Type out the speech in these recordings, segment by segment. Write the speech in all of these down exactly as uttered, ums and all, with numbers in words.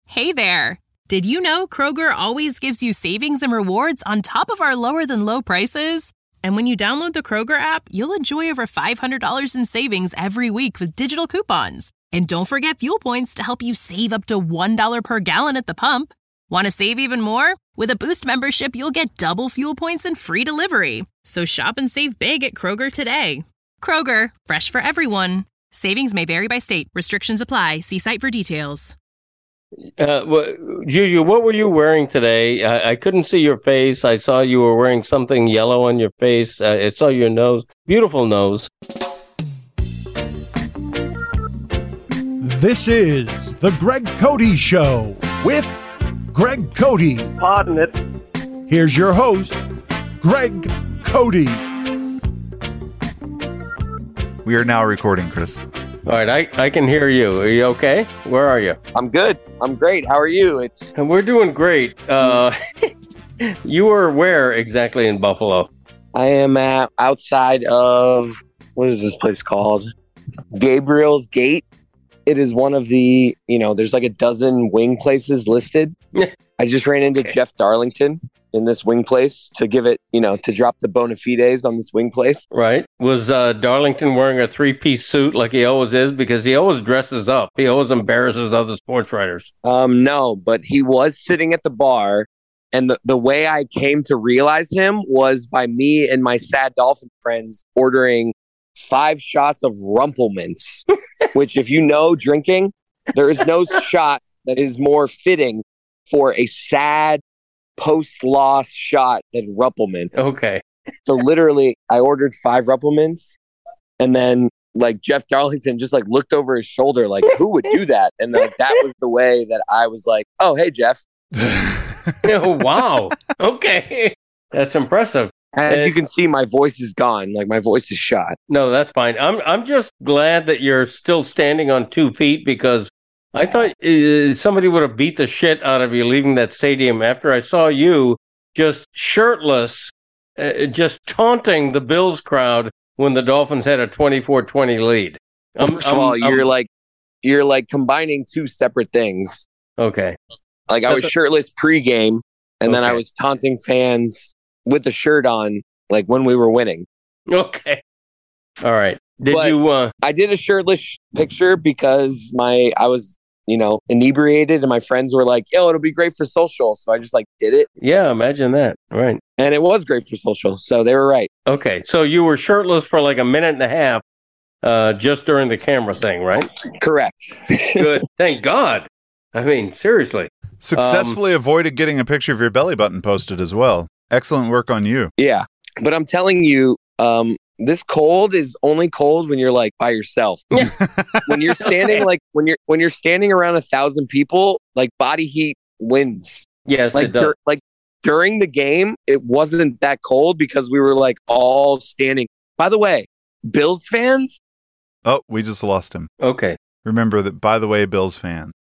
Hey there! Did you know Kroger always gives you savings and rewards on top of our lower-than-low prices? And when you download the Kroger app, you'll enjoy over five hundred dollars in savings every week with digital coupons. And don't forget fuel points to help you save up to one dollar per gallon at the pump. Want to save even more? With a Boost membership, you'll get double fuel points and free delivery. So shop and save big at Kroger today. Kroger, fresh for everyone. Savings may vary by state. Restrictions apply. See site for details. Uh, well, Juju, what were you wearing today? I, I couldn't see your face. I saw you were wearing something yellow on your face. Uh, I saw your nose. Beautiful nose. This is the Greg Cody Show with Greg Cody. Pardon it. Here's your host, Greg Cody. We are now recording, Chris. All right, I, I can hear you. Are you okay? Where are you? I'm good. I'm great. How are you? It's And we're doing great. Uh, you were where exactly in Buffalo? I am at outside of, what is this place called? Gabriel's Gate. It is one of the, you know, there's like a dozen wing places listed. I just ran into Okay. Jeff Darlington in this wing place to give it, you know, to drop the bona fides on this wing place. Right. Was uh, Darlington wearing a three-piece suit like he always is? Because he always dresses up. He always embarrasses other sports writers. Um, no, but he was sitting at the bar. And the, the way I came to realize him was by me and my sad dolphin friends ordering five shots of Rumpelmints, which if you know drinking, there is no shot that is more fitting for a sad post-loss shot than Rumpelmints. Okay. So literally, I ordered five Rumpelmints, and then like Jeff Darlington just like looked over his shoulder, like who would do that? And like that was the way that I was like, oh hey Jeff. Oh, wow. Okay. That's impressive. As And- you can see, my voice is gone. Like my voice is shot. No, that's fine. I'm I'm just glad that you're still standing on two feet because I thought uh, somebody would have beat the shit out of you leaving that stadium after I saw you just shirtless, uh, just taunting the Bills crowd when the Dolphins had a twenty-four twenty lead. Um, First of all, you're like you're like combining two separate things. okay. Like I was That's a- shirtless pregame, and then I Okay. was taunting fans with the shirt on, like when we were winning. Okay. All right. Did But- you? Uh, I did a shirtless picture because my I was, you know, inebriated, and my friends were like, "Yo, it'll be great for social." So I just like did it, yeah, imagine that. Right. and it was great for social. So they were right. Okay. So you were shirtless for like a minute and a half, uh, just during the camera thing, right? Correct. Good. Thank God. I mean, seriously. Successfully avoided getting a picture of your belly button posted as well. Excellent work on you. Yeah, but I'm telling you, um, this cold is only cold when you're like by yourself. When you're standing Okay. like when you're when you're standing around a thousand people, like body heat wins. Yes, Like it does. dur- like during the game, it wasn't that cold because we were like all standing. By the way, Bills fans, Oh, we just lost him. Okay. Remember that, by the way, Bills fan.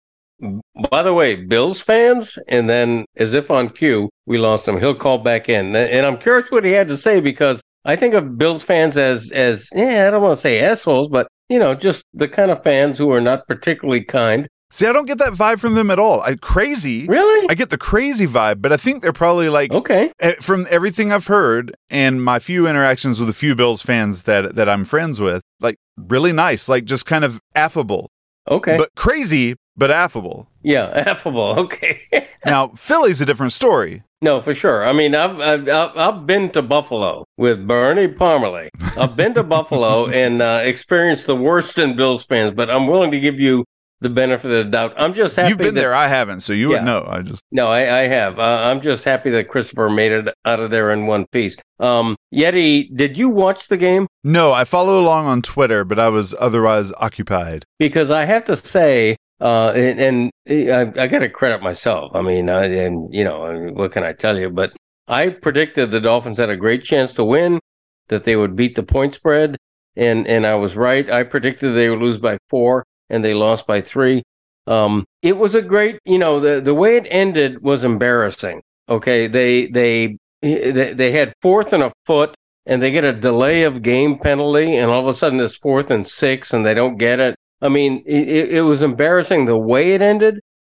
By the way, Bills fans, and then as if on cue, we lost him. He'll call back in, and I'm curious what he had to say because I think of Bills fans as as yeah, I don't want to say assholes, but you know, just the kind of fans who are not particularly kind. See, I don't get that vibe from them at all. I crazy. Really? I get the crazy vibe, but I think they're probably like, Okay. eh, from everything I've heard and my few interactions with a few Bills fans that that I'm friends with, like really nice, like just kind of affable, Okay. but crazy, but affable. yeah, affable. Okay. Now, Philly's a different story. No, for sure. I mean, I've, I've I've I've been to Buffalo with Bernie Parmalee. I've been to Buffalo and uh, experienced the worst in Bills fans, but I'm willing to give you the benefit of the doubt. I'm just happy. You've been that, there, I haven't, so you Yeah. would know. I just No, I, I have. Uh, I'm just happy that Christopher made it out of there in one piece. Um, Yeti, did you watch the game? no. I follow along on Twitter, but I was otherwise occupied. Because I have to say, uh, and, and I, I got to credit myself. I mean, I, and you know, I mean, what can I tell you? But I predicted the Dolphins had a great chance to win, that they would beat the point spread, and and I was right. I predicted they would lose by four, and they lost by three. Um, it was a great, you know, the the way it ended was embarrassing. Okay, they they they, they had fourth and a foot, and they get a delay of game penalty, and all of a sudden it's fourth and six, and they don't get it. I mean, it, it was embarrassing the way it ended, but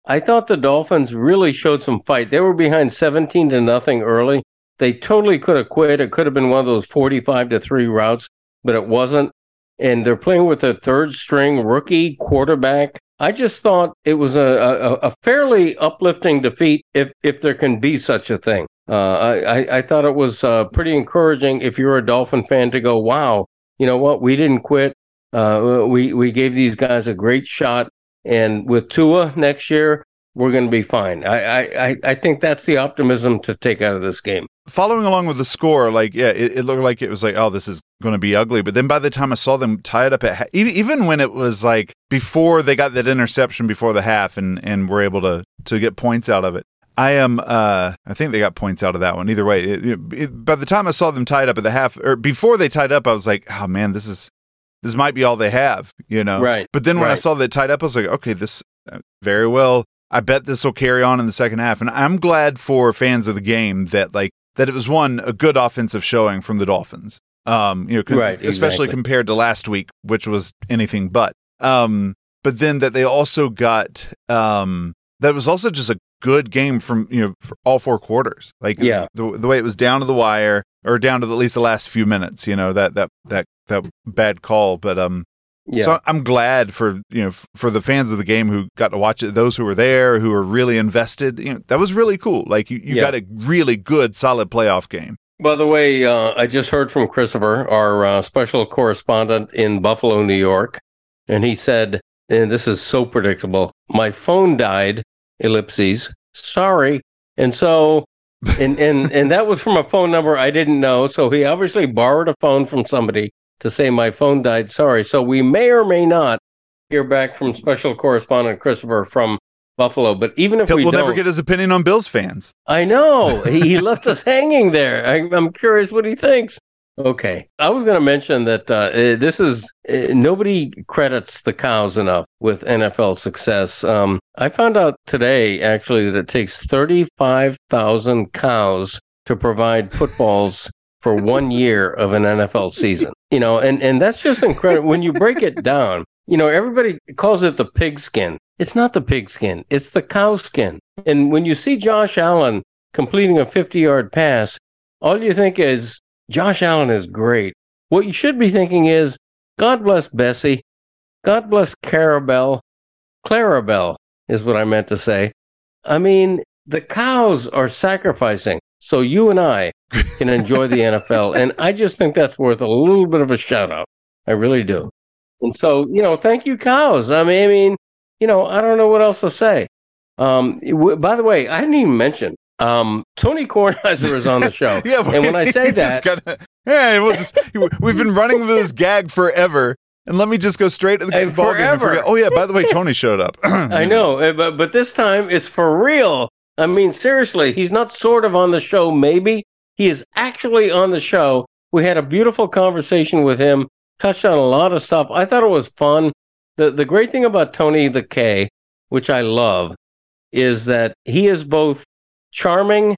I thought the Dolphins really showed some fight. They were behind seventeen to nothing early. They totally could have quit. It could have been one of those forty-five to three routes, but it wasn't. And they're playing with a third string rookie quarterback. I just thought it was a, a, a fairly uplifting defeat, if if there can be such a thing. Uh, I, I thought it was uh, pretty encouraging if you're a Dolphin fan to go, wow, you know what? We didn't quit. Uh, we, we gave these guys a great shot. And with Tua next year, we're going to be fine. I, I, I think that's the optimism to take out of this game. Following along with the score, like, yeah, it, it looked like it was like, oh, this is going to be ugly. But then by the time I saw them tie it up at half, even when it was like before they got that interception before the half and, and were able to, to get points out of it, I am, uh, I think they got points out of that one. Either way, it, it, it, by the time I saw them tied up at the half, or before they tied up, I was like, oh man, this is, this might be all they have, you know? Right. But then when right. I saw that tied up, I was like, okay, this, uh, very well. I bet this will carry on in the second half. And I'm glad for fans of the game that like, that it was one, a good offensive showing from the Dolphins. Um, you know, con- right, especially exactly. compared to last week, which was anything but. Um, but then that they also got, um, that was also just a good game from, you know, for all four quarters. Like yeah. the, the way it was down to the wire or down to the, at least the last few minutes, you know, that, that, that, that bad call. But, um, yeah. so I'm glad for, you know, f- for the fans of the game who got to watch it, those who were there, who were really invested, you know, that was really cool. Like you, you yeah. got a really good, solid playoff game. By the way, uh, I just heard from Christopher, our uh, special correspondent in Buffalo, New York, and he said, and this is so predictable, my phone died, ellipses, sorry. And so, and, and, and that was from a phone number I didn't know. So he obviously borrowed a phone from somebody to say my phone died, sorry. So we may or may not hear back from special correspondent Christopher from Buffalo. But even if He'll, we we'll don't, never get his opinion on Bills fans. I know. he, he left us hanging there. I, I'm curious what he thinks. Okay. I was going to mention that uh, this is, uh, nobody credits the Cows enough with N F L success. Um, I found out today, actually, that it takes thirty-five thousand cows to provide footballs for one year of an N F L season. You know, and, and that's just incredible. When you break it down, you know, everybody calls it the pigskin. It's not the pigskin. It's the cow skin. And when you see Josh Allen completing a fifty-yard pass, all you think is, Josh Allen is great. What you should be thinking is, God bless Bessie. God bless Clarabelle. Clarabelle is what I meant to say. I mean, the cows are sacrificing so you and I can enjoy the N F L. And I just think that's worth a little bit of a shout out. I really do. And so, you know, thank you, cows. I mean, I mean, you know, I don't know what else to say. Um, w- by the way, I didn't even mention, um, Tony Kornheiser is on the show. yeah, and when I say that, gotta, yeah, we'll just, we've been running with this gag forever. And let me just go straight to the and ball game and forever. forget. Oh yeah, by the way, Tony showed up. I know, but but this time it's for real. I mean, seriously, he's not sort of on the show, maybe. He is actually on the show. We had a beautiful conversation with him, touched on a lot of stuff. I thought it was fun. The the great thing about Tony the K, which I love, is that he is both charming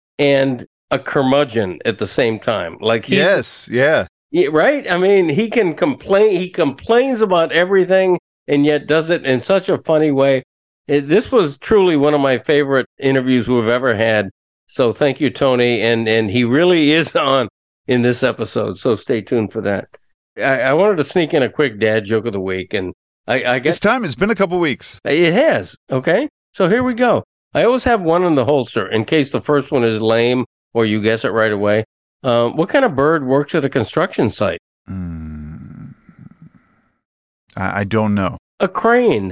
and a curmudgeon at the same time. Like he's, yes, yeah. Yeah, right? I mean, he can complain. He complains about everything and yet does it in such a funny way. It, this was truly one of my favorite interviews we've ever had. So thank you, Tony. And and he really is on in this episode. So stay tuned for that. I, I wanted to sneak in a quick dad joke of the week. And I, I guess it's time. It's been a couple weeks. It has. Okay. So here we go. I always have one in the holster in case the first one is lame or you guess it right away. Uh, what kind of bird works at a construction site? Mm, I, I don't know. A crane.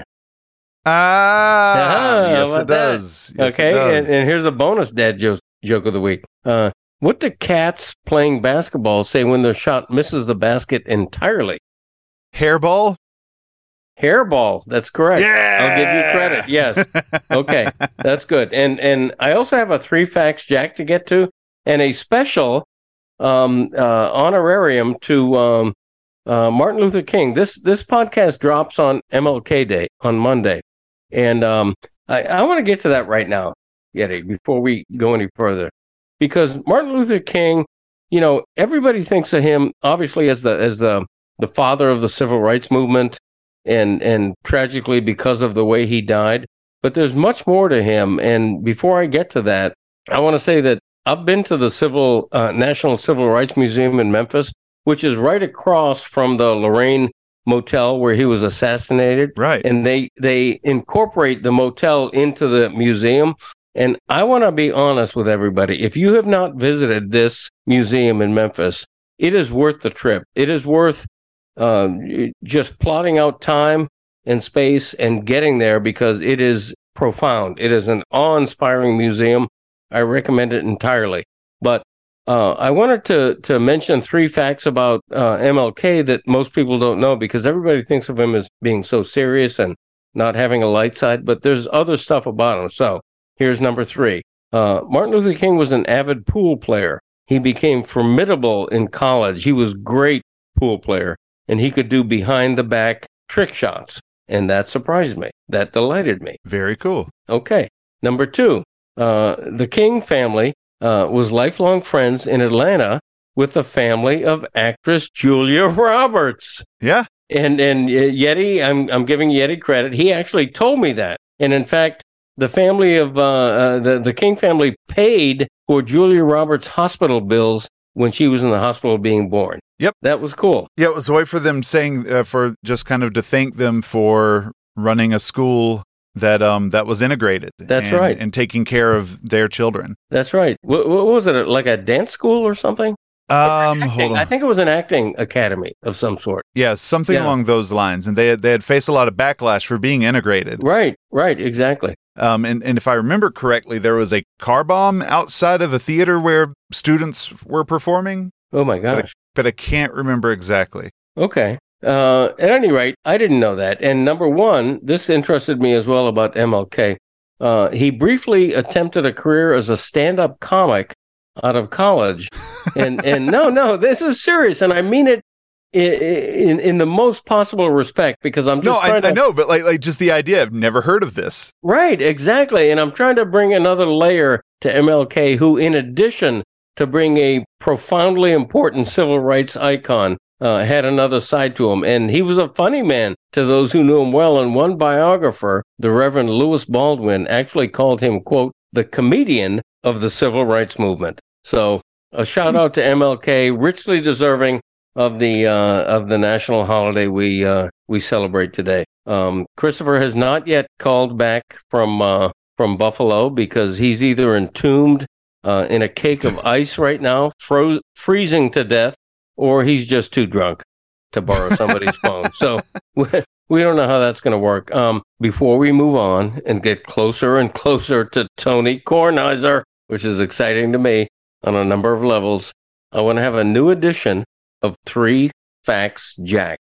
Ah, Ah, yes, how it about that? does. Yes, Okay, it does. And, and here's a bonus dad joke, joke of the week. Uh, what do cats playing basketball say when their shot misses the basket entirely? Hairball? Hairball. That's correct. Yeah! I'll give you credit. Yes. Okay, that's good. And and I also have a three facts Jack to get to, and a special um, uh, honorarium to um, uh, Martin Luther King. This this podcast drops on M L K Day on Monday, and um, I, I want to get to that right now, Yeti, before we go any further, because Martin Luther King, you know, everybody thinks of him obviously as the as the the father of the civil rights movement, and and tragically because of the way he died. but there's much more to him. And before I get to that, I want to say that I've been to the Civil uh, National Civil Rights Museum in Memphis, which is right across from the Lorraine Motel where he was assassinated. Right. And they, they incorporate the motel into the museum. And I want to be honest with everybody. If you have not visited this museum in Memphis, it is worth the trip. It is worth uh, just plotting out time and space and getting there because it is profound. It is an awe-inspiring museum. I recommend it entirely. But uh, I wanted to to mention three facts about uh, M L K that most people don't know because everybody thinks of him as being so serious and not having a light side, but there's other stuff about him. So here's number three. Uh, Martin Luther King was an avid pool player. He became formidable in college. He was a great pool player, and he could do behind-the-back trick shots, and that surprised me. That delighted me. Very cool. Okay. Number two. Uh, the King family uh, was lifelong friends in Atlanta with the family of actress Julia Roberts. Yeah. And and uh, Yeti, I'm I'm giving Yeti credit. He actually told me that. And in fact, the family of uh, uh, the the King family paid for Julia Roberts' hospital bills when she was in the hospital being born. Yep. That was cool. Yeah, it was a way for them saying uh, for just kind of to thank them for running a school that um that was integrated. That's and, right. And taking care of their children. That's right. What, what was it, like a dance school or something? Um, Acting. hold on. I think it was an acting academy of some sort. Yeah, something Yeah. along those lines. And they had, they had faced a lot of backlash for being integrated. Right, right, exactly. Um, and, and if I remember correctly, there was a car bomb outside of a theater where students were performing. Oh my But I, gosh. but I can't remember exactly. Okay. Uh, at any rate, I didn't know that. And number one, this interested me as well about M L K. Uh, he briefly attempted a career as a stand-up comic out of college. And and no, no, this is serious. And I mean it in, in, in the most possible respect because I'm just No, I, trying to... I know, but like like just the idea, I've never heard of this. Right, exactly. And I'm trying to bring another layer to M L K, who, in addition to bring a profoundly important civil rights icon, uh, had another side to him. And he was a funny man to those who knew him well. And one biographer, the Reverend Lewis Baldwin, actually called him, quote, the comedian of the civil rights movement. So a shout out to M L K, richly deserving of the uh, of the national holiday we uh, we celebrate today. Um, Christopher has not yet called back from uh, from Buffalo because he's either entombed uh, in a cake of ice right now, froze freezing to death, or he's just too drunk to borrow somebody's phone. So we, we don't know how that's going to work. Um, before we move on and get closer and closer to Tony Kornheiser, which is exciting to me on a number of levels, I want to have a new edition of Three Facts Jack.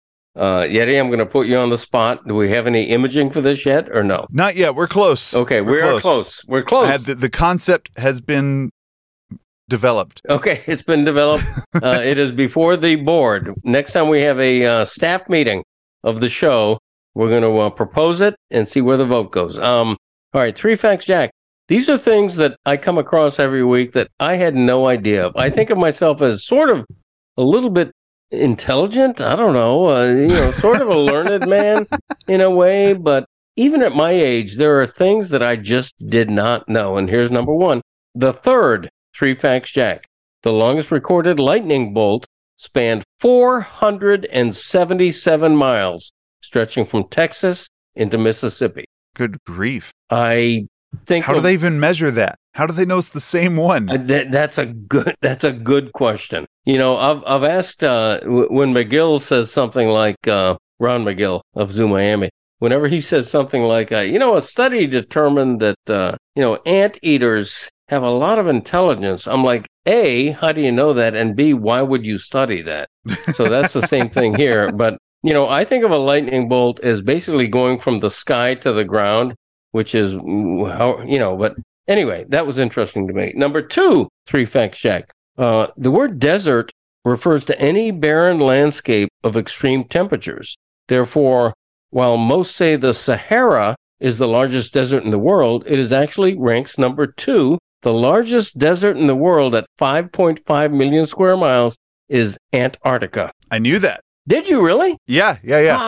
Uh, Yeti, I'm going to put you on the spot. Do we have any imaging for this yet or no? Not yet. We're close. Okay, We're we are close. We're close. I have the, the concept has been developed. Okay, it's been developed. uh, it is before the board. Next time we have a uh, staff meeting of the show, we're going to uh, propose it and see where the vote goes. Um, all right, Three Facts Jack. These are things that I come across every week that I had no idea of. I think of myself as sort of a little bit intelligent. I don't know, uh, you know, sort of a learned man in a way. But even at my age, there are things that I just did not know. And here's number one. The third Three Facts Jack. The longest recorded lightning bolt spanned four hundred seventy-seven miles, stretching from Texas into Mississippi. Good grief. I think How of, do they even measure that? How do they know it's the same one? Uh, that, that's a good. That's a good question. You know, I've I've asked uh, w- when McGill says something like uh, Ron McGill of Zoo Miami. Whenever he says something like, uh, you know, a study determined that uh, you know anteaters have a lot of intelligence. I'm like, A, how do you know that? And B, why would you study that? So that's the same thing here. But you know, I think of a lightning bolt as basically going from the sky to the ground, which is how you know. But anyway, that was interesting to me. Number two, Three Facts Jack. Uh, the word desert refers to any barren landscape of extreme temperatures. Therefore, while most say the Sahara is the largest desert in the world, it is actually ranks number two. The largest desert in the world at five point five million square miles is Antarctica. I knew that. Did you really? Yeah, yeah, yeah. Wow.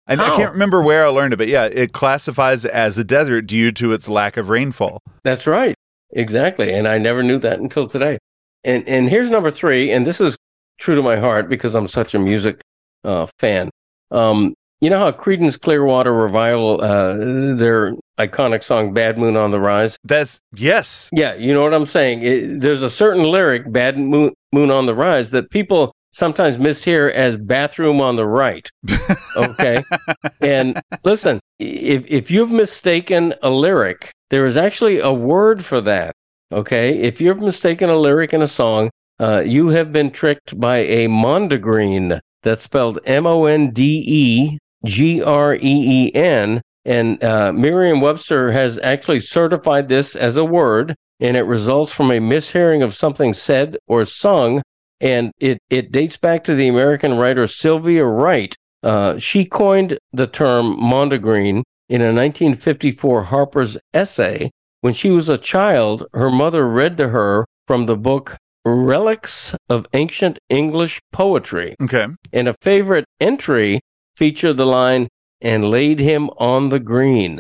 I, I can't remember where I learned it, but yeah, it classifies as a desert due to its lack of rainfall. That's right. Exactly. And I never knew that until today. And and here's number three, and this is true to my heart because I'm such a music uh, fan. Um, you know how Creedence Clearwater Revival, uh, their iconic song "Bad Moon on the Rise"? That's yes. Yeah, you know what I'm saying. It, there's a certain lyric, "Bad Moon, Moon on the Rise," that people sometimes mishear as "bathroom on the right." Okay, and listen, if if you've mistaken a lyric, there is actually a word for that. Okay, if you've mistaken a lyric in a song, uh, you have been tricked by a mondegreen. That's spelled M O N D E G R E E N, and uh, Merriam-Webster has actually certified this as a word, and it results from a mishearing of something said or sung, and it, it dates back to the American writer Sylvia Wright. Uh, she coined the term mondegreen in a nineteen fifty-four Harper's Essay. When she was a child, her mother read to her from the book Relics of Ancient English Poetry. Okay. And a favorite entry featured the line, "and laid him on the green,"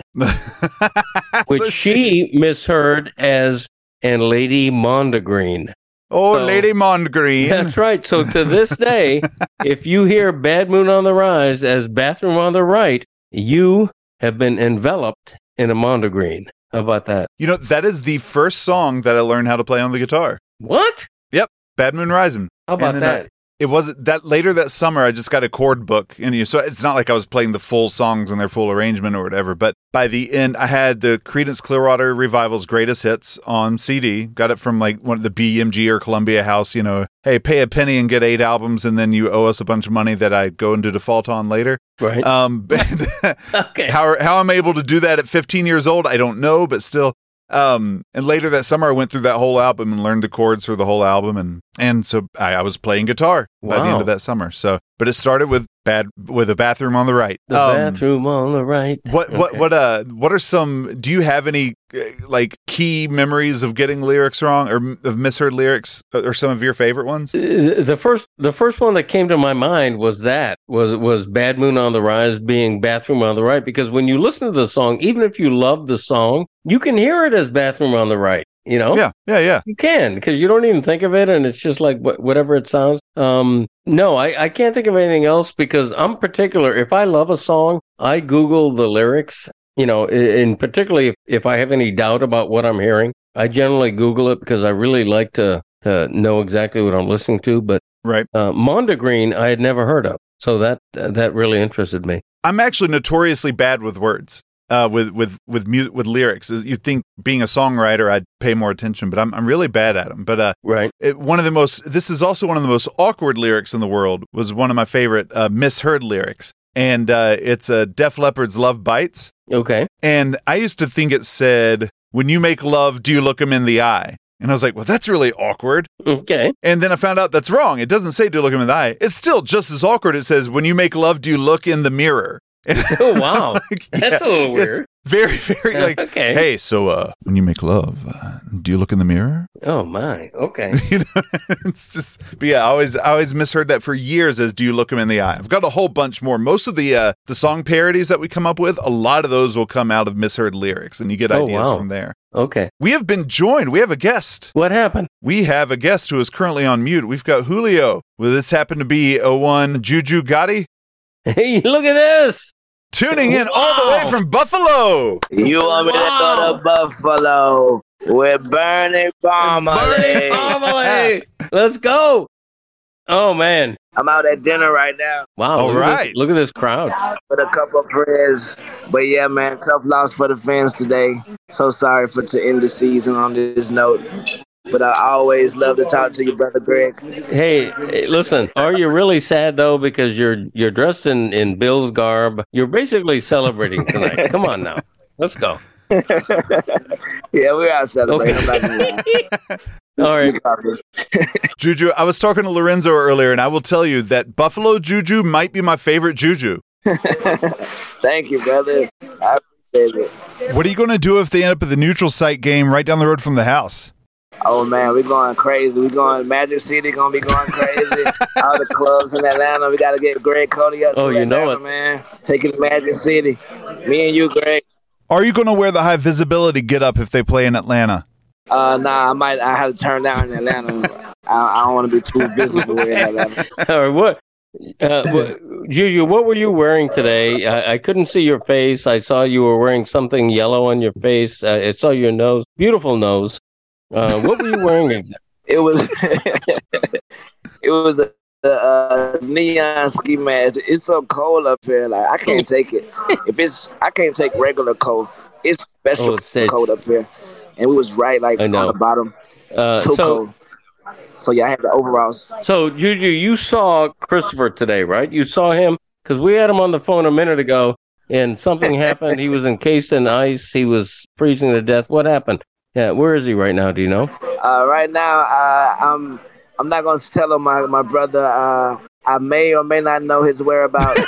which So she misheard as "and Lady Mondegreen." Oh, So- Lady Mondegreen. That's right. So to this day, if you hear "Bad Moon on the Rise" as "bathroom on the right," you have been enveloped in a mondegreen. How about that? You know, that is the first song that I learned how to play on the guitar. What? Bad Moon Rising. How about And then that? I- it wasn't that later that summer. I just got a chord book, and you so it's not like I was playing the full songs in their full arrangement or whatever. But by the end, I had the Creedence Clearwater Revival's greatest hits on C D. Got it from like one of the B M G or Columbia House. You know, hey, pay a penny and get eight albums, and then you owe us a bunch of money that I go into default on later. Right. Um, and Okay. how how I'm able to do that at fifteen years old, I don't know, but still. Um, and later that summer, I went through that whole album and learned the chords for the whole album, and and so I, I was playing guitar by the end Wow. of that summer. So, but it started with bad with a bathroom on the right. The Um, bathroom on the right. What what Okay. what uh what are some? Do you have any uh, like key memories of getting lyrics wrong or m- of misheard lyrics, or some of your favorite ones? Uh, The first, the first one that came to my mind was that was was "Bad Moon on the Rise" being "bathroom on the right," because when you listen to the song, even if you love the song, you can hear it as "bathroom on the right." You know, Yeah, yeah, yeah. you can because you don't even think of it, and it's just like wh- whatever it sounds. Um, no, I, I can't think of anything else because I'm particular. If I love a song, I Google the lyrics. You know, and particularly if, if I have any doubt about what I'm hearing, I generally Google it because I really like to to know exactly what I'm listening to. But Right. uh, mondegreen, I had never heard of, so that uh, that really interested me. I'm actually notoriously bad with words. Uh, with with with mu- with lyrics, you'd think being a songwriter, I'd pay more attention, but I'm I'm really bad at them. But uh, Right. it, one of the most this is also one of the most awkward lyrics in the world. Was one of my favorite uh, misheard lyrics, and uh, it's uh, Def Leppard's "Love Bites." Okay. And I used to think it said, "When you make love, do you look him in the eye?" And I was like, well, that's really awkward. Okay. And then I found out that's wrong. It doesn't say, "Do you look him in the eye." It's still just as awkward. It says, "When you make love, do you look in the mirror?" And Oh wow, like, that's yeah, a little it's weird. very, very like, Okay. hey, so uh, when you make love, uh, do you look in the mirror? Oh my. Okay. You know, it's just, but yeah, I always, I always misheard that for years as "Do you look him in the eye?" I've got a whole bunch more. Most of the uh, the song parodies that we come up with, a lot of those will come out of misheard lyrics, and you get Oh, ideas wow. from there. Okay. We have been joined. We have a guest. What happened? We have a guest who is currently on mute. We've got Julio. Will this happen to be a one Juju Gotti? Hey, look at this. Tuning in all the way Wow. from Buffalo. You want me to go to Buffalo with Bernie Bernie Parmalee? Parmalee. Let's go. Oh man. I'm out at dinner right now Wow. All look at this- right. Look at this crowd. with a couple of friends. But yeah, man, tough loss for the fans today. So sorry for to end the season on this note. But I always love to talk to you, brother Greg. Hey, hey, listen. Are you really sad though because you're you're dressed in in Bill's garb? You're basically celebrating tonight. Come on now. Let's go. Yeah, we're out celebrating. I'm not gonna lie. All right. You covered. Juju, I was talking to Lorenzo earlier, and I will tell you that Buffalo Juju might be my favorite Juju. Thank you, brother. I appreciate it. What are you going to do if they end up at the neutral site game right down the road from the house? Oh man, we going crazy. We going Magic City. Gonna be going crazy. All the clubs in Atlanta. We gotta get Greg Cody up. Oh, to you Atlanta, know it, man. Taking to Magic City. Me and you, Greg. Are you going to wear the high visibility get up if they play in Atlanta? Uh, nah, I might. I have to turn down in Atlanta. I, I don't want to be too visible in Atlanta. All right, what, uh, what, Juju? What were you wearing today? I, I couldn't see your face. I saw you were wearing something yellow on your face. Uh, I saw your nose, beautiful nose. Uh, what were you wearing exactly? It was. It was a, a, a neon ski mask. It's so cold up here. Like I can't take it. If it's, I can't take regular cold. It's special Oh, it's- cold up here, and we was right like I on know. the bottom. Uh, So so, cold. So yeah, I had the overalls. so Juju, you saw Christopher today, right? You saw him because we had him on the phone a minute ago, and something happened. He was encased in ice. He was freezing to death. What happened? Yeah, where is he right now? Do you know? Uh, right now, uh, I'm I'm not gonna tell him my my brother. Uh, I may or may not know his whereabouts,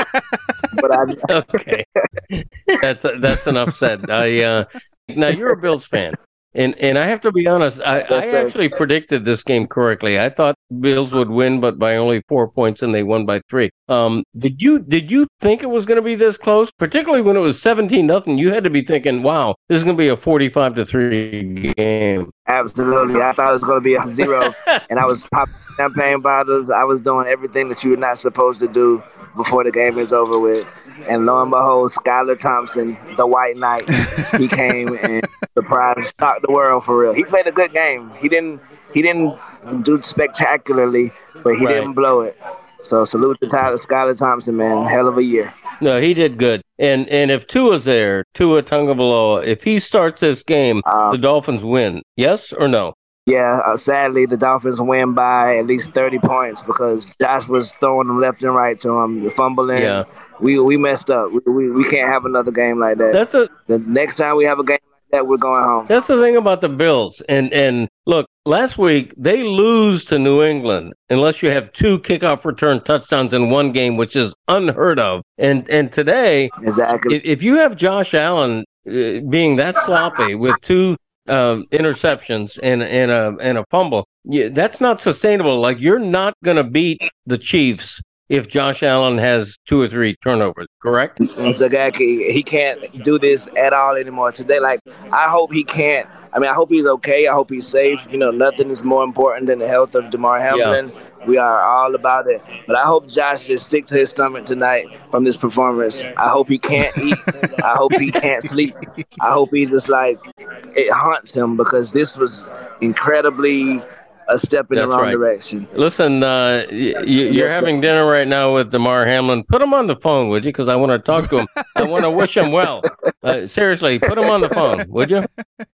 but I. Okay, that's that's enough said. I uh, now you're a Bills fan, and and I have to be honest. I, I right. actually predicted this game correctly. I thought Bills would win, but by only four points, and they won by three. Um, did you did you think it was going to be this close? Particularly when it was seventeen nothing, you had to be thinking, "Wow, this is going to be a forty-five to three game." Absolutely. I thought it was going to be a zero, and I was popping champagne bottles. I was doing everything that you're not supposed to do before the game is over with. And lo and behold, Skylar Thompson, the White Knight, he came and surprised, shocked the world for real. He played a good game. He didn't he didn't do spectacularly, but he Right. didn't blow it. So salute to Tyler Skylar Thompson, man. Hell of a year. No, he did good. And and if Tua's there, Tua Tagovailoa, if he starts this game, Um, the Dolphins win. Yes or no? Yeah, uh, sadly, the Dolphins win by at least thirty points because Josh was throwing them left and right to him, fumbling. Yeah. We we messed up. We, we we can't have another game like that. That's a The next time we have a game like that, we're going home. that's the thing about the Bills. And and look, last week they lose to New England unless you have two kickoff return touchdowns in one game, which is unheard of. And and today, Exactly. if, if you have Josh Allen uh, being that sloppy with two um, interceptions and and a and a fumble, yeah, that's not sustainable. Like you're not going to beat the Chiefs if Josh Allen has two or three turnovers. Correct? And Zagaki, he can't do this at all anymore today. Like, I hope he can't. I mean, I hope he's okay. I hope he's safe. You know, nothing is more important than the health of DeMar Hamlin. We are all about it. But I hope Josh just stick to his stomach tonight from this performance. I hope he can't eat. I hope he can't sleep. I hope he just, like, it haunts him because this was incredibly a step in That's the wrong right. direction. Listen, uh, y- y- you're sir. having dinner right now with DeMar Hamlin. Put him on the phone, would you? Because I want to talk to him. I want to wish him well. Uh, seriously, put him on the phone, would you?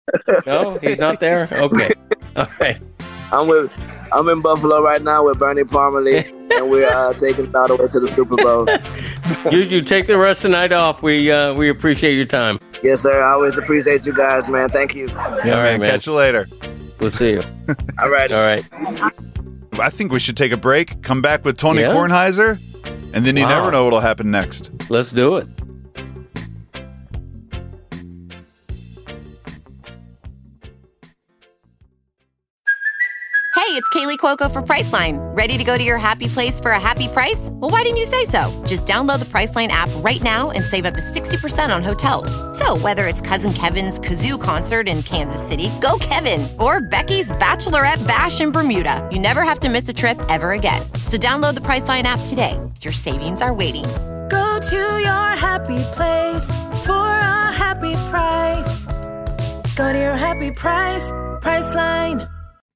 No, he's not there. Okay, all right. I'm with. I'm in Buffalo right now with Bernie Parmalee, and we're uh, taking it all the way to the Super Bowl. Juju, take the rest of the night off. We uh, we appreciate your time. Yes, sir. I always appreciate you guys, man. Thank you. Yeah, All man. right, man. Catch you later. We'll see you. All right. All right. I think we should take a break, come back with Tony Yeah? Kornheiser, and then you Wow. never know what'll happen next. Let's do it. Hey, it's Kaylee Cuoco for Priceline. Ready to go to your happy place for a happy price? Well, why didn't you say so? Just download the Priceline app right now and save up to sixty percent on hotels. So whether it's Cousin Kevin's Kazoo concert in Kansas City, go Kevin, or Becky's Bachelorette Bash in Bermuda, you never have to miss a trip ever again. So download the Priceline app today. Your savings are waiting. Go to your happy place for a happy price. Go to your happy price, Priceline.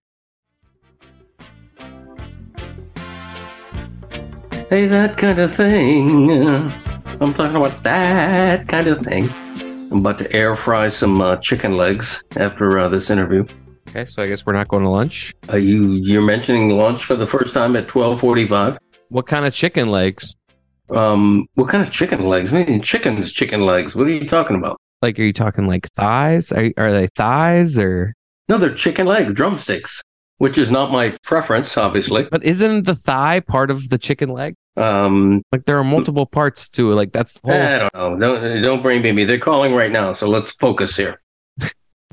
Hey, that kind of thing. Uh, I'm talking about that kind of thing. I'm about to air fry some uh, chicken legs after uh, this interview. Okay, so I guess we're not going to lunch. Are you you're mentioning lunch for the first time at twelve forty-five? What kind of chicken legs? Um, what kind of chicken legs? I mean, chicken's chicken legs. What are you talking about? Like, are you talking like thighs? Are, are they thighs or? No, they're chicken legs, drumsticks, which is not my preference, obviously. But isn't the thigh part of the chicken leg? Um, Like, there are multiple parts to it. Like, that's the whole. I don't know. Don't don't brain baby. They're calling right now, so let's focus here.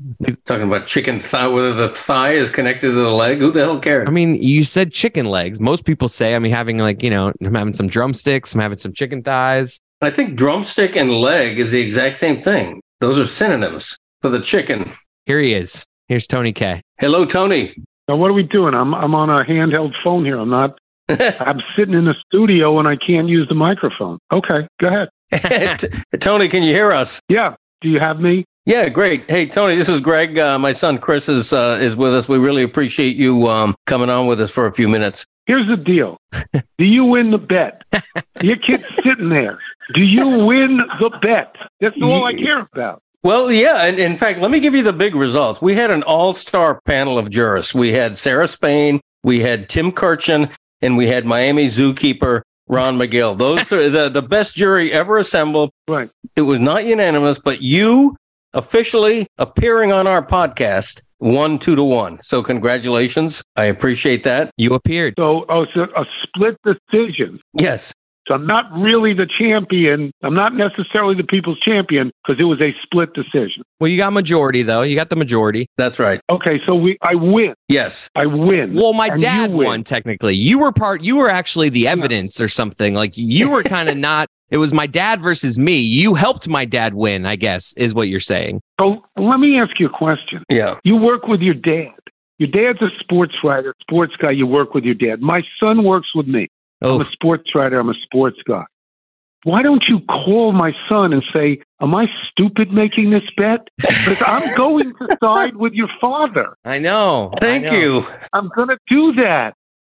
Talking about chicken thigh, whether the thigh is connected to the leg. Who the hell cares? I mean, you said chicken legs. Most people say, I mean, having like, you know, I'm having some drumsticks, I'm having some chicken thighs. I think drumstick and leg is the exact same thing. Those are synonyms for the chicken. Here he is. Here's Tony K. Hello, Tony. Now, what are we doing? I'm I'm on a handheld phone here. I'm not. I'm sitting in the studio and I can't use the microphone. Okay, go ahead. Tony, can you hear us? Yeah. Do you have me? Yeah, great. Hey, Tony, this is Greg. Uh, my son Chris is uh, is with us. We really appreciate you um, coming on with us for a few minutes. Here's the deal. Do you win the bet? Your kid's sitting there. Do you win the bet? That's all I care about. Well, yeah. And in fact, let me give you the big results. We had an all-star panel of jurists. We had Sarah Spain, we had Tim Kirchen, and we had Miami zookeeper Ron McGill. Those are the, the best jury ever assembled. Right. It was not unanimous, but you officially appearing on our podcast won two to one. So congratulations. I appreciate that. You appeared. So, oh, so a split decision. Yes. So I'm not really the champion. I'm not necessarily the people's champion because it was a split decision. Well, you got majority, though. You got the majority. That's right. Okay, so we I win. Yes. I win. Well, my And dad you win. won, technically. You were part, you were actually the evidence or something. Like, you were kind of not, it was my dad versus me. You helped my dad win, I guess, is what you're saying. So let me ask you a question. Yeah. You work with your dad. Your dad's a sports writer, sports guy. You work with your dad. My son works with me. Oh, I'm a sports writer. I'm a sports guy. Why don't you call my son and say, am I stupid making this bet? Because I'm going to side with your father. I know. Thank I know. you. I'm going to do that.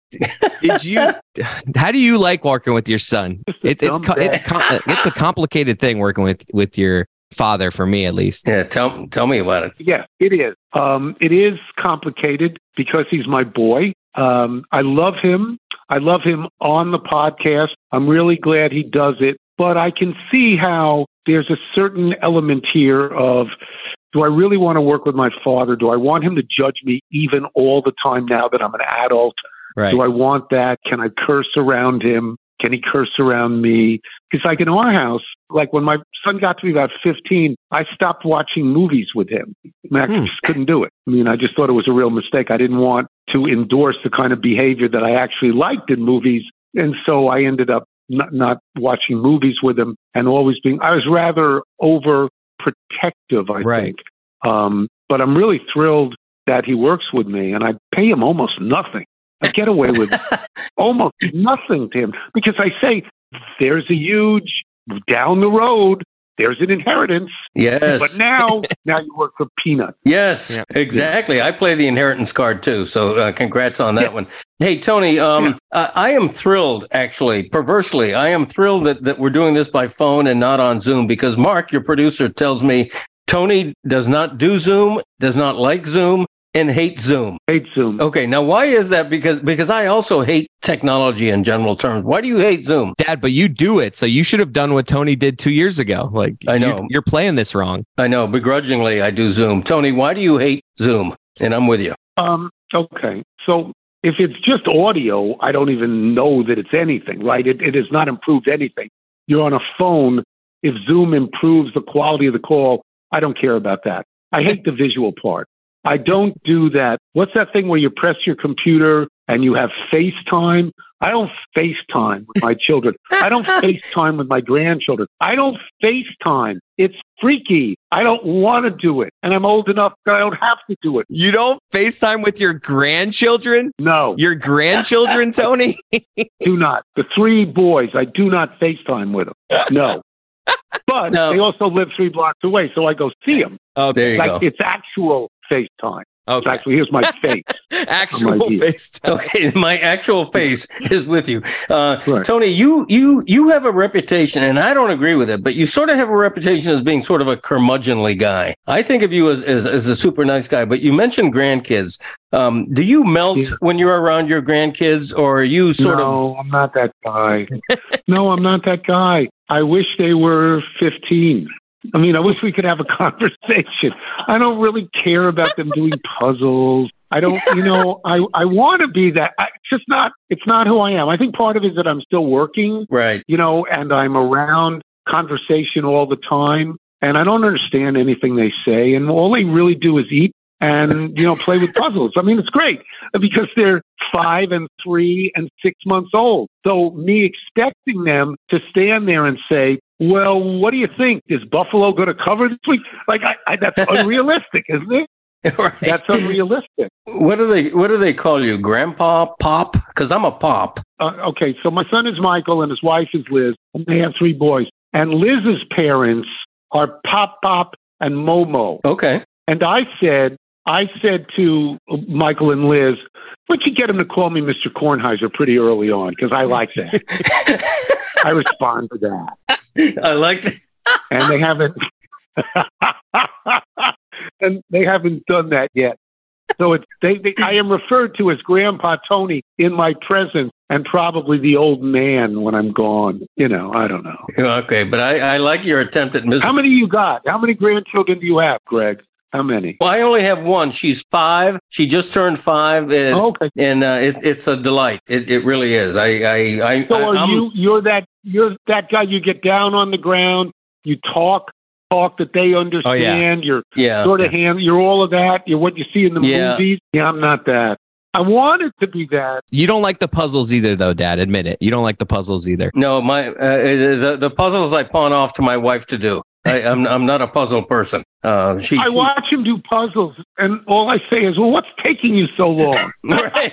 Did you? How do you like working with your son? Just a It, it's dumb co- bet. it's com- it's a complicated thing working with with your father, for me at least. Yeah. Tell, tell me about it. Yeah, it is. Um, it is complicated because he's my boy. Um, I love him. I love him on the podcast. I'm really glad he does it. But I can see how there's a certain element here of, do I really want to work with my father? Do I want him to judge me even all the time now that I'm an adult? Right. Do I want that? Can I curse around him? Can he curse around me? Because like in our house, like when my son got to be about fifteen, I stopped watching movies with him. I Hmm. just couldn't do it. I mean, I just thought it was a real mistake. I didn't want to endorse the kind of behavior that I actually liked in movies. And so I ended up not, not watching movies with him and always being, I was rather overprotective, I Right. think. Um, but I'm really thrilled that he works with me and I pay him almost nothing. I get away with almost nothing to him because I say, there's a huge down the road. There's an inheritance. Yes. But now, now you work for peanuts. Yes, Yeah. exactly. I play the inheritance card too. So uh, congrats on that Yeah. one. Hey, Tony, um, uh, I am thrilled, actually, perversely. I am thrilled that, that we're doing this by phone and not on Zoom because Mark, your producer, tells me Tony does not do Zoom, does not like Zoom, and hates Zoom. Hate Zoom. Okay, now why is that? Because because I also hate technology in general terms. Why do you hate Zoom? Dad, but you do it, so you should have done what Tony did two years ago. Like, I know. you're, you're playing this wrong. I know, begrudgingly, I do Zoom. Tony, why do you hate Zoom? And I'm with you. Um, okay. So if it's just audio, I don't even know that it's anything, right? It, it has not improved anything. You're on a phone. If Zoom improves the quality of the call, I don't care about that. I hate the visual part. I don't do that. What's that thing where you press your computer and you have FaceTime? I don't FaceTime with my children. I don't FaceTime with my grandchildren. I don't FaceTime. It's freaky. I don't want to do it. And I'm old enough that I don't have to do it. You don't FaceTime with your grandchildren? No, Your grandchildren, Tony? do not. The three boys, I do not FaceTime with them. No. But No. they also live three blocks away, so I go see them. There you Like go. it's actual FaceTime. It's Okay. actually, here's my face. Actual idea. FaceTime. Okay, my actual face is with you, uh, Right. Tony. You you you have a reputation, and I don't agree with it, but you sort of have a reputation as being sort of a curmudgeonly guy. I think of you as as, as a super nice guy, but you mentioned grandkids. Um, do you melt Yeah. when you're around your grandkids, or are you sort of? no, I'm not that guy. No, I'm not that guy. I wish they were fifteen. I mean, I wish we could have a conversation. I don't really care about them doing puzzles. I don't, you know, I, I want to be that. I, it's just not, it's not who I am. I think part of it is that I'm still working, Right. you know, and I'm around conversation all the time. and I don't understand anything they say. And all they really do is eat and, you know, play with puzzles. I mean, it's great because they're five and three and six months old. So me expecting them to stand there and say, well, what do you think? Is Buffalo going to cover this week? Like, I, I, that's unrealistic, isn't it? Right. That's unrealistic. What do they What do they call you, Grandpa, Pop? Because I'm a Pop. Uh, okay, so my son is Michael and his wife is Liz, and they have three boys. And Liz's parents are Pop, Pop, and Momo. Okay. And I said, I said to Michael and Liz, why don't you get him to call me Mister Kornheiser pretty early on? Because I like that. I respond to that. I like that. And they haven't. And they haven't done that yet. So it's they, they. I am referred to as Grandpa Tony in my presence, and probably the old man when I'm gone. You know, I don't know. Okay, but I, I like your attempt at Mister How many you got? How many grandchildren do you have, Greg? How many? Well, I only have one. She's five. She just turned five. And, oh, okay. And uh, it, it's a delight. It, it really is. I, I, I. So are I'm, you? You're that. You're that guy. You get down on the ground. You talk. Talk that they understand. Oh, yeah. You're yeah. sort of hand. You're all of that. You're what you see in the yeah. movies. Yeah, I'm not that. I wanted to be that. You don't like the puzzles either, though, Dad. Admit it. You don't like the puzzles either. No, my uh, the the puzzles I pawn off to my wife to do. I, I'm I'm not a puzzle person. Uh, she, I she, watch him do puzzles, and all I say is, "Well, what's taking you so long?" Right.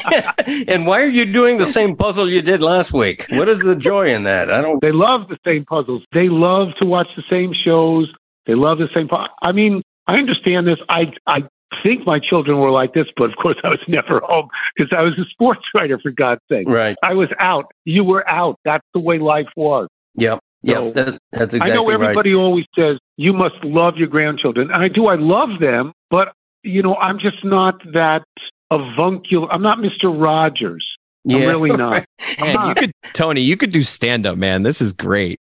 And why are you doing the same puzzle you did last week? What is the joy in that? I don't. They love the same puzzles. They love to watch the same shows. They love the same. I mean, I understand this. I I think my children were like this, but of course I was never home because I was a sports writer, for God's sake. Right. I was out. You were out. That's the way life was. Yep. So, yep. That, that's exactly right. I know everybody right. always says, you must love your grandchildren. And I do. I love them. But, you know, I'm just not that avuncular. I'm not Mister Rogers. Yeah, I'm really not. Man, not. You could, Tony, you could do stand-up, man. This is great.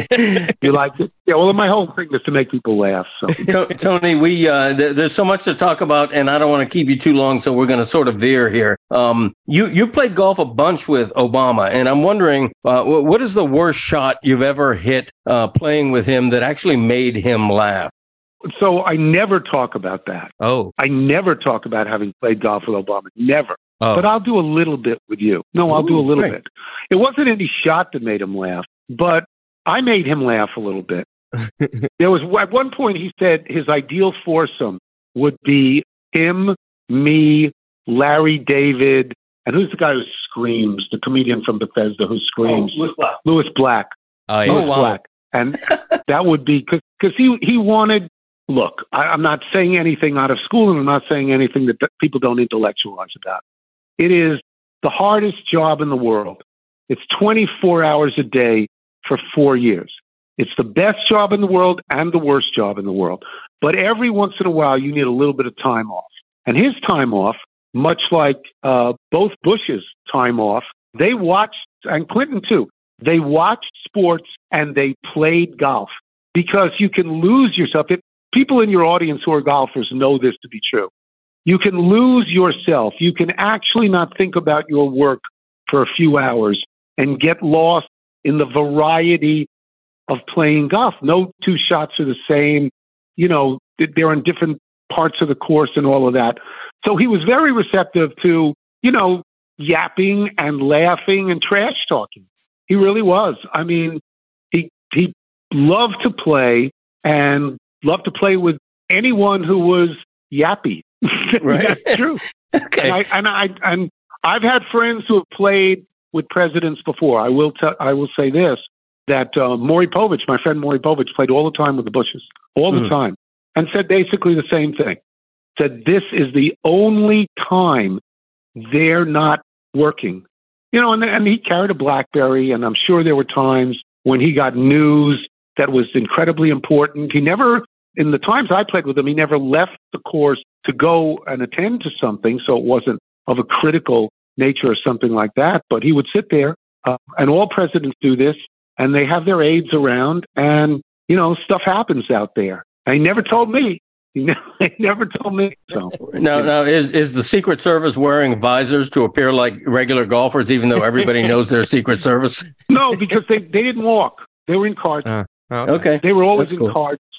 You like it? Yeah, well, my whole thing is to make people laugh. So, Tony, we uh, th- there's so much to talk about, and I don't want to keep you too long, so we're going to sort of veer here. Um, you you played golf a bunch with Obama, and I'm wondering, uh, what is the worst shot you've ever hit uh, playing with him that actually made him laugh? So I never talk about that. Oh, I never talk about having played golf with Obama. Never. Oh. But I'll do a little bit with you. No, I'll Ooh, do a little great. bit. It wasn't any shot that made him laugh, but I made him laugh a little bit. There was at one point he said his ideal foursome would be him, me, Larry David, and who's the guy who screams? The comedian from Bethesda who screams? Oh, Louis Black. Louis Black. Oh, yeah. Louis Oh, wow. Black. And that would be because he he wanted. Look, I, I'm not saying anything out of school, and I'm not saying anything that, that people don't intellectualize about. It is the hardest job in the world. It's twenty-four hours a day for four years. It's the best job in the world and the worst job in the world. But every once in a while, you need a little bit of time off. And his time off, much like uh, both Bush's time off, they watched, and Clinton too, they watched sports and they played golf because you can lose yourself. If people in your audience who are golfers know this to be true. You can lose yourself. You can actually not think about your work for a few hours and get lost in the variety of playing golf. No two shots are the same. You know, they're in different parts of the course and all of that. So he was very receptive to, you know, yapping and laughing and trash talking. He really was. I mean, he he loved to play and loved to play with anyone who was yappy. Right. That's true. Okay. And I, and I and I've had friends who have played with presidents before. I will tell. I will say this: that uh, Maury Povich, my friend Maury Povich, played all the time with the Bushes, all the mm. time, and said basically the same thing. Said this is the only time they're not working. You know, and, and he carried a BlackBerry, and I'm sure there were times when he got news that was incredibly important. He never, in the times I played with him, he never left the course to go and attend to something, so it wasn't of a critical nature or something like that. But he would sit there, uh, and all presidents do this, and they have their aides around, and, you know, stuff happens out there. And he never told me. He never, he never told me. So now, now is is the Secret Service wearing visors to appear like regular golfers, even though everybody knows they're Secret Service? No, because they, they didn't walk. They were in carts. Uh, okay. They were always That's in cool. carts.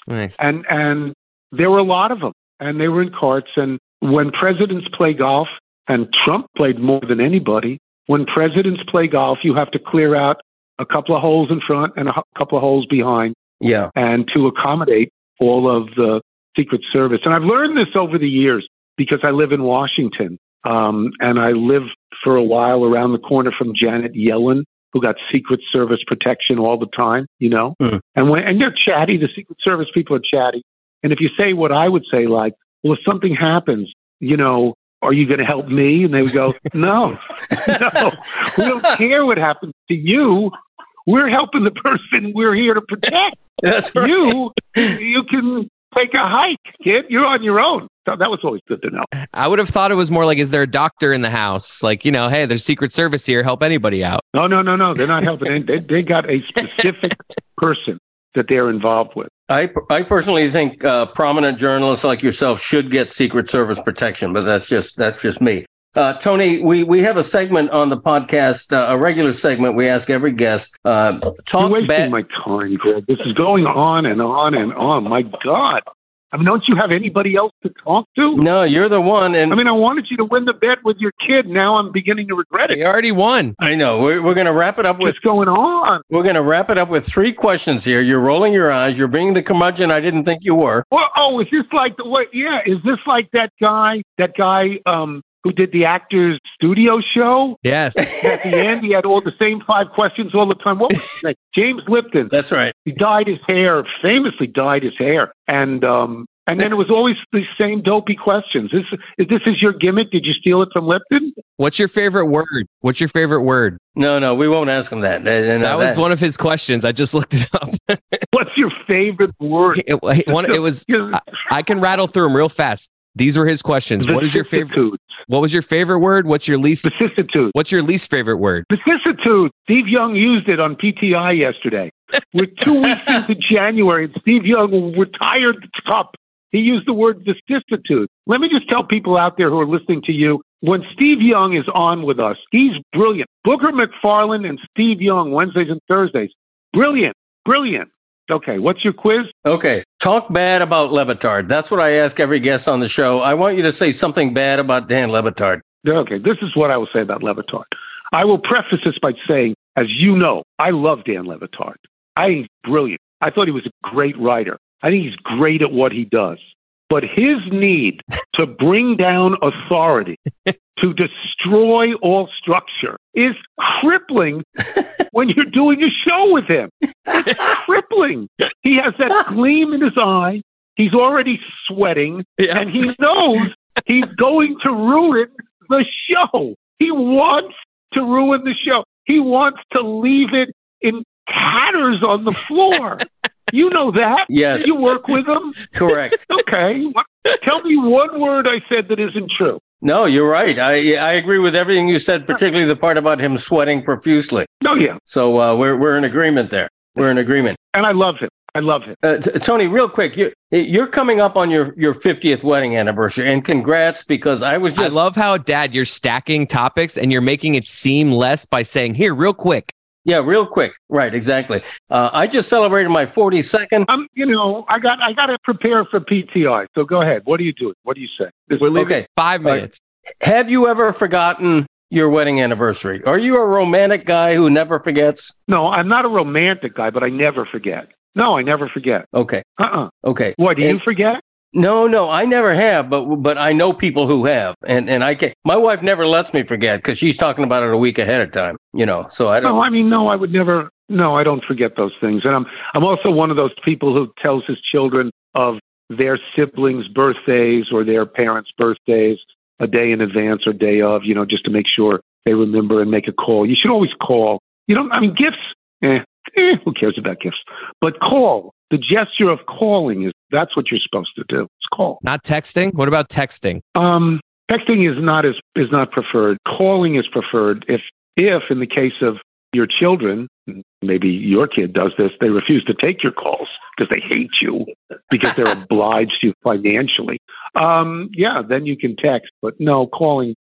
Nice. And and there were a lot of them, and they were in carts. And when presidents play golf, and Trump played more than anybody, when presidents play golf, you have to clear out a couple of holes in front and a hu- couple of holes behind. Yeah. And to accommodate all of the Secret Service. And I've learned this over the years because I live in Washington. Um, and I lived for a while around the corner from Janet Yellen, who got Secret Service protection all the time, you know? Mm. And when and they're chatty, the Secret Service people are chatty. And if you say what I would say, like, well, if something happens, you know, are you going to help me? And they would go, no, no, we don't care what happens to you. We're helping the person we're here to protect. That's right. You, you can take a hike, kid. You're on your own. So that was always good to know. I would have thought it was more like, is there a doctor in the house? Like, you know, hey, there's Secret Service here. Help anybody out. No, no, no, no. They're not helping. They, they got a specific person that they're involved with. I, I personally think uh, prominent journalists like yourself should get Secret Service protection, but that's just that's just me. Uh, Tony, we, we have a segment on the podcast, uh, a regular segment. We ask every guest. Uh, talk You're wasting bad- my time, Greg. This is going on and on and on. My God. I mean, don't you have anybody else to talk to? No, you're the one. And I mean, I wanted you to win the bet with your kid. Now I'm beginning to regret it. You already won. I know. We're, we're going to wrap it up with What's going on? We're going to wrap it up with three questions here. You're rolling your eyes. You're being the curmudgeon I didn't think you were. Well, oh, is this like the what? Yeah, is this like that guy? That guy um, who did the Actors Studio show? Yes. At the end, he had all the same five questions all the time. What was his name? James Lipton. That's right. He dyed his hair, famously dyed his hair, and um, and then it was always the same dopey questions. This is this is your gimmick? Did you steal it from Lipton? What's your favorite word? What's your favorite word? No, no, we won't ask him that. No, no, That was that- one of his questions. I just looked it up. What's your favorite word? It, it- one, it was. I, I can rattle through them real fast. These were his questions. What is your favorite? Vicissitudes. What was your favorite word? What's your least? Vicissitudes. What's your least favorite word? Vicissitudes. Steve Young used it on P T I yesterday. We're two weeks into January, and Steve Young retired the cup. He used the word vicissitude. Let me just tell people out there who are listening to you, when Steve Young is on with us, he's brilliant. Booker McFarland and Steve Young, Wednesdays and Thursdays. Brilliant. Brilliant. Okay, what's your quiz? Okay. Talk bad about Levitard. That's what I ask every guest on the show. I want you to say something bad about Dan Levitard. Okay, this is what I will say about Levitard. I will preface this by saying, as you know, I love Dan Levitard. I think he's brilliant. I thought he was a great writer. I think he's great at what he does. But his need to bring down authority, to destroy all structure, is crippling when you're doing a show with him. It's crippling. He has that gleam in his eye. He's already sweating, Yeah. and he knows he's going to ruin the show. He wants to ruin the show. He wants to leave it in tatters on the floor. You know that. Yes. You work with him. Correct. Okay. What- Tell me one word I said that isn't true. No, you're right. I I agree with everything you said, particularly the part about him sweating profusely. No, yeah. So uh, we're we're in agreement there. We're in agreement. And I love him. I love him. Uh, t- Tony, real quick, you you're coming up on your, your fiftieth wedding anniversary, and congrats, because I was just I love how, Dad, you're stacking topics and you're making it seem less by saying, here, real quick. yeah, real quick, right, exactly. Uh, I just celebrated my forty-second. Um, you know, I got I got to prepare for P T I. So go ahead. What are you doing? What do you say? This, We're leaving Okay. five All right. minutes. Have you ever forgotten your wedding anniversary? Are you a romantic guy who never forgets? no, I'm not a romantic guy, but I never forget. No, I never forget. Okay, Uh-uh. okay. What, do you And- forget? No, no, I never have, but but I know people who have, and and I can. My wife never lets me forget because she's talking about it a week ahead of time. You know, so I don't. No, I mean, no, I would never. No, I don't forget those things. And I'm I'm also one of those people who tells his children of their siblings' birthdays or their parents' birthdays a day in advance or day of, you know, just to make sure they remember and make a call. You should always call. You don't, I mean, gifts, eh, eh, who cares about gifts? But call. The gesture of calling is, that's what you're supposed to do. It's call. Not texting? What about texting? Um, texting is not as is not preferred. Calling is preferred. If if in the case of your children, maybe your kid does this, they refuse to take your calls because they hate you because they're obliged to financially. Um, yeah, then you can text. But no, calling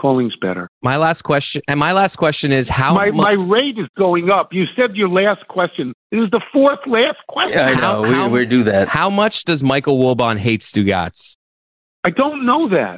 Calling's better. My last question, and my last question is how my, mu- my rate is going up. You said your last question. It was the fourth last question. Yeah, I know. How- we, we do that. How much does Michael Wilbon hate Stugotz? I don't know that.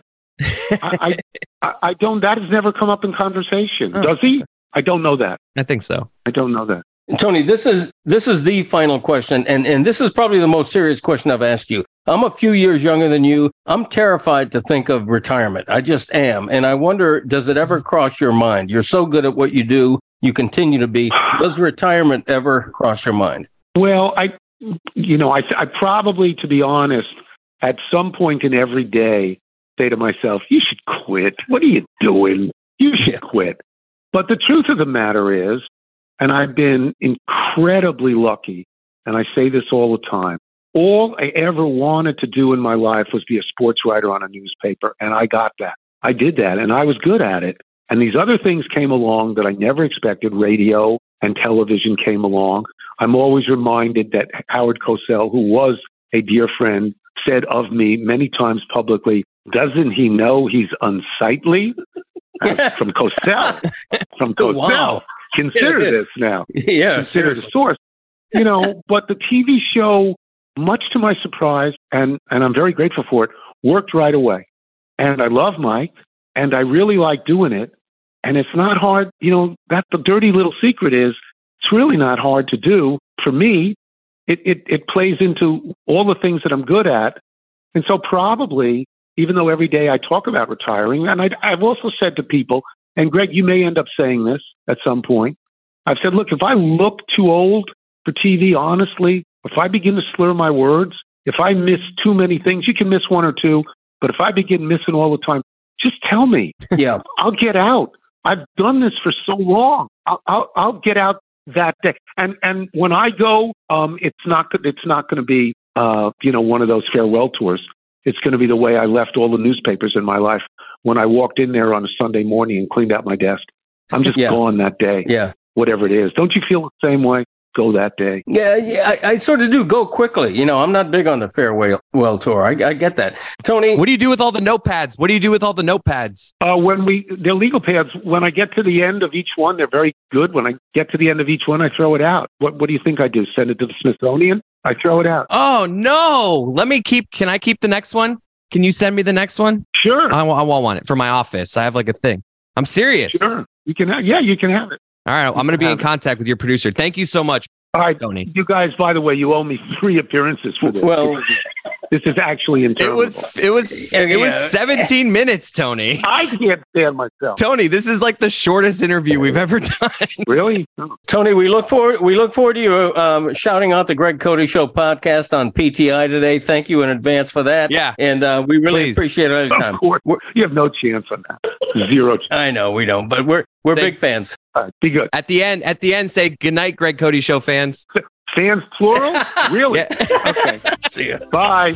I, I I don't. That has never come up in conversation. Oh. Does he? I don't know that. I think so. I don't know that. Tony, this is this is the final question, and, and this is probably the most serious question I've asked you. I'm a few years younger than you. I'm terrified to think of retirement. I just am. And I wonder, does it ever cross your mind? You're so good at what you do. You continue to be. Does retirement ever cross your mind? Well, I, you know, I, I probably, to be honest, at some point in every day, say to myself, you should quit. What are you doing? You should yeah. quit. But the truth of the matter is, and I've been incredibly lucky, and I say this all the time, all I ever wanted to do in my life was be a sports writer on a newspaper, and I got that. I did that, and I was good at it. And these other things came along that I never expected. Radio and television came along. I'm always reminded that Howard Cosell, who was a dear friend, said of me many times publicly, doesn't he know he's unsightly? Uh, from Cosell. From Cosell. Wow. Consider this now. Yeah, Consider seriously. the source. You know, but the T V show, much to my surprise, and, and I'm very grateful for it, worked right away. And I love Mike, and I really like doing it. And it's not hard. You know, that the dirty little secret is it's really not hard to do. For me, it, it, it plays into all the things that I'm good at. And so probably, even though every day I talk about retiring, and I, I've also said to people, and Greg, you may end up saying this at some point, I've said, look, if I look too old for T V, honestly, if I begin to slur my words, if I miss too many things, you can miss one or two, but if I begin missing all the time, just tell me. Yeah. I'll get out. I've done this for so long. I'll, I'll, I'll get out that day. And and when I go, um, it's not it's not going to be uh, you know one of those farewell tours. It's going to be the way I left all the newspapers in my life when I walked in there on a Sunday morning and cleaned out my desk. I'm just Yeah. gone that day. Yeah. Whatever it is. Don't you feel the same way? Go that day. Yeah, yeah, I, I sort of do go quickly. You know, I'm not big on the farewell well tour. I, I get that. Tony, What do you do with all the notepads? What do you do with all the notepads? Uh, when we, they're legal pads. When I get to the end of each one, they're very good. When I get to the end of each one, I throw it out. What What do you think I do? Send it to the Smithsonian? I throw it out. Oh no! Let me keep. Can I keep the next one? Can you send me the next one? Sure. I, wa- I want one for my office. I have like a thing. I'm serious. Sure. You can have, yeah, you can have it. All right, I'm going to be in contact with your producer. Thank you so much, All right, Tony. you guys, by the way, you owe me three appearances for this. Well, this is actually It interminable. was it was it was seventeen minutes, Tony. I can't stand myself. Tony, this is like the shortest interview we've ever done. Really? Oh. Tony, we look forward we look forward to you um, shouting out the Greg Cody Show podcast on P T I today. Thank you in advance for that. Yeah. And uh, we really Please. appreciate it all the time. Of course. You have no chance on that. Zero chance. I know we don't, but we're we're Thank- big fans. All right, be good. At the end, at the end, say goodnight, Greg Cody Show fans. Fans plural? Really? Yeah. Okay. See ya. Bye.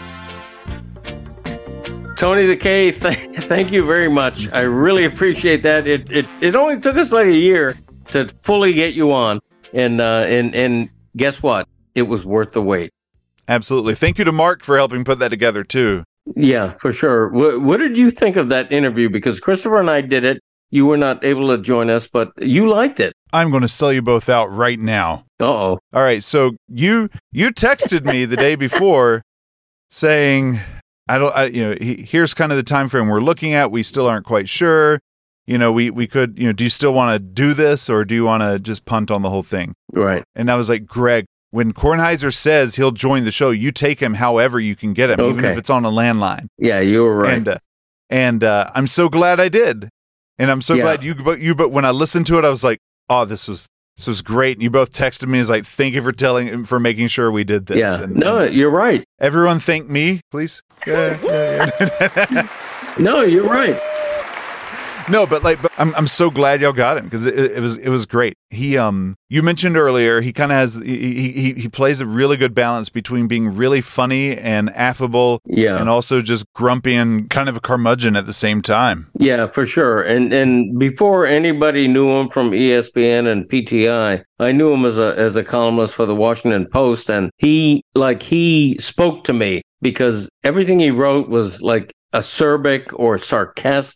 Tony the K, th- thank you very much. I really appreciate that. It it it only took us like a year to fully get you on, and uh, and and guess what? It was worth the wait. Absolutely. Thank you to Mark for helping put that together too. Yeah, for sure. What, what did you think of that interview? Because Christopher and I did it. You were not able to join us, but you liked it. I'm going to sell you both out right now. Uh-oh. All right, so you you texted me the day before saying, I don't, I, you know, he, here's kind of the time frame we're looking at. We still aren't quite sure. You know, we we could, you know, do you still want to do this or do you want to just punt on the whole thing? Right. And I was like, Greg, when Kornheiser says he'll join the show, you take him however you can get him, even Okay. if it's on a landline. Yeah, you were right. And uh, and uh, I'm so glad I did, and I'm so Yeah. glad you. But you, but when I listened to it, I was like, oh, this was this was great. And you both texted me, as like, thank you for telling for making sure we did this. yeah. And, No, and you're right. everyone thank me, please. Yeah, yeah, yeah. No, you're right. No, but like, but I'm I'm so glad y'all got him because it, it was it was great. He um, you mentioned earlier, he kind of has he, he he plays a really good balance between being really funny and affable, Yeah. and also just grumpy and kind of a curmudgeon at the same time. Yeah, for sure. And and before anybody knew him from E S P N and P T I, I knew him as a as a columnist for the Washington Post, and he like he spoke to me because everything he wrote was like acerbic or sarcastic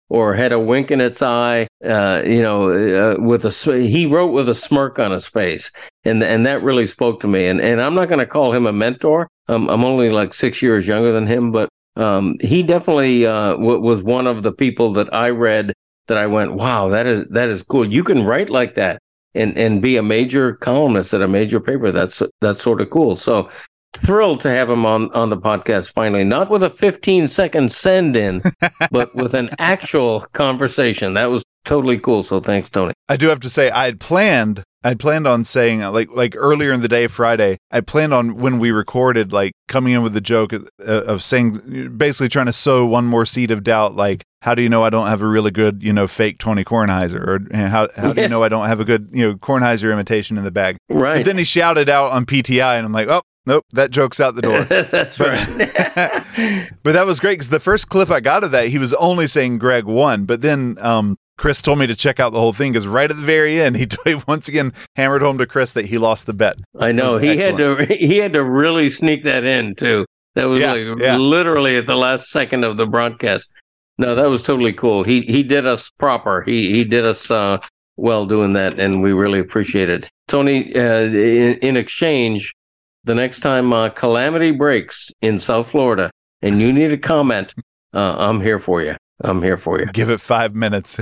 or had a wink in its eye, uh, you know, uh, with a he wrote with a smirk on his face, and and that really spoke to me. And and I'm not going to call him a mentor. Um, I'm only like six years younger than him, but um, he definitely uh, w- was one of the people that I read that I went, wow, that is that is cool. You can write like that and and be a major columnist at a major paper. That's that's sort of cool. So. Thrilled to have him on, on the podcast finally, not with a fifteen second send in, but with an actual conversation. That was totally cool. So thanks, Tony. I do have to say, I had planned, I'd planned on saying, like, like earlier in the day, Friday, I planned on when we recorded, like coming in with the joke of, of saying, basically trying to sow one more seed of doubt, like, how do you know I don't have a really good, you know, fake Tony Kornheiser? Or you know, how how do you know I don't have a good, you know, Kornheiser imitation in the bag? Right. But then he shouted out on P T I, and I'm like, oh, nope, that joke's out the door. That's but, right. But that was great because the first clip I got of that, he was only saying Greg won. But then um, Chris told me to check out the whole thing because right at the very end, he, he once again hammered home to Chris that he lost the bet. I know he excellent. had to. He had to really sneak that in too. That was yeah, like yeah. literally at the last second of the broadcast. No, that was totally cool. He he did us proper. He he did us uh, well doing that, and we really appreciate it. Tony, uh, in, in exchange. The next time uh, calamity breaks in South Florida and you need a comment, uh, I'm here for you. I'm here for you. Give it five minutes.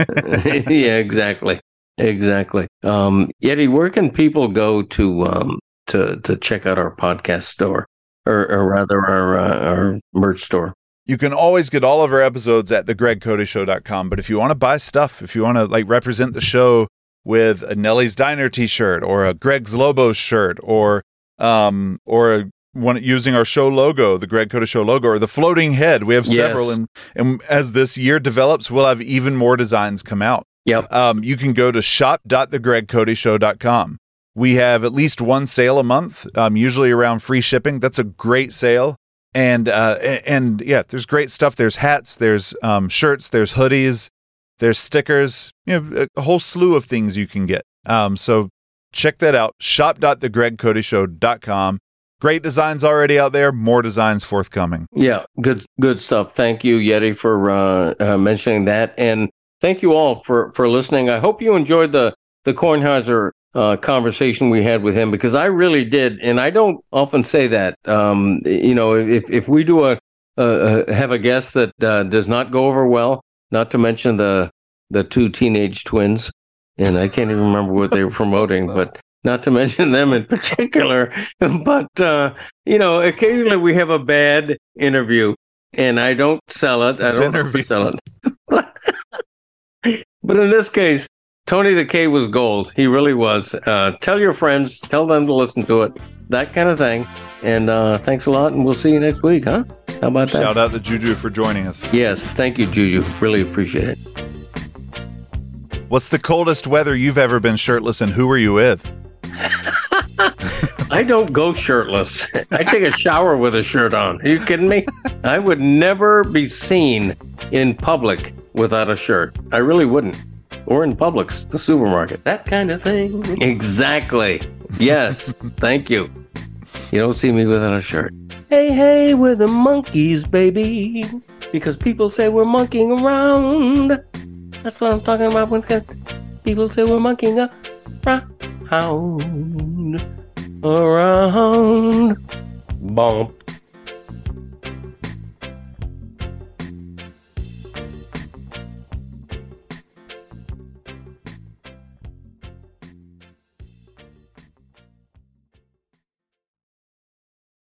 Yeah, exactly. Exactly. Um, Yeti, where can people go to um, to to check out our podcast store, or, or rather our uh, our merch store? You can always get all of our episodes at the greg cody show dot com. But if you want to buy stuff, if you want to like represent the show with a Nellie's Diner t-shirt or a Greg's Lobos shirt or um, or one using our show logo, the Greg Cody Show logo, or the floating head. We have Yes. several, and and as this year develops, we'll have even more designs come out. Yep. Um, you can go to shop dot the greg cody show dot com. We have at least one sale a month, um, usually around free shipping. That's a great sale, and uh, a- and yeah, there's great stuff. There's hats, there's um, shirts, there's hoodies, there's stickers. You know, a, a whole slew of things you can get. Um, so. Check that out, shop dot the greg cody show dot com. Great designs already out there, more designs forthcoming. Yeah, good good stuff. Thank you, Yeti, for uh, uh, mentioning that. And thank you all for, for listening. I hope you enjoyed the, the Kornheiser uh, conversation we had with him, because I really did. And I don't often say that. Um, you know, if, if we do a, uh, have a guest that uh, does not go over well, not to mention the the two teenage twins, and I can't even remember what they were promoting, but not to mention them in particular. But, uh, you know, occasionally we have a bad interview, and I don't sell it. I don't ever sell it. But in this case, Tony the K was gold. He really was. Uh, tell your friends, tell them to listen to it, that kind of thing. And uh, thanks a lot, and we'll see you next week, huh? How about that? Shout out to Juju for joining us. Yes, thank you, Juju. Really appreciate it. What's the coldest weather you've ever been shirtless, and who were you with? I don't go shirtless. I take a shower with a shirt on. Are you kidding me? I would never be seen in public without a shirt. I really wouldn't. Or in Publix, the supermarket, that kind of thing. Exactly. Yes. Thank you. You don't see me without a shirt. Hey, hey, we're the monkeys, baby. Because people say we're monkeying around. That's what I'm talking about when people say we're monkeying around. Around. Bump.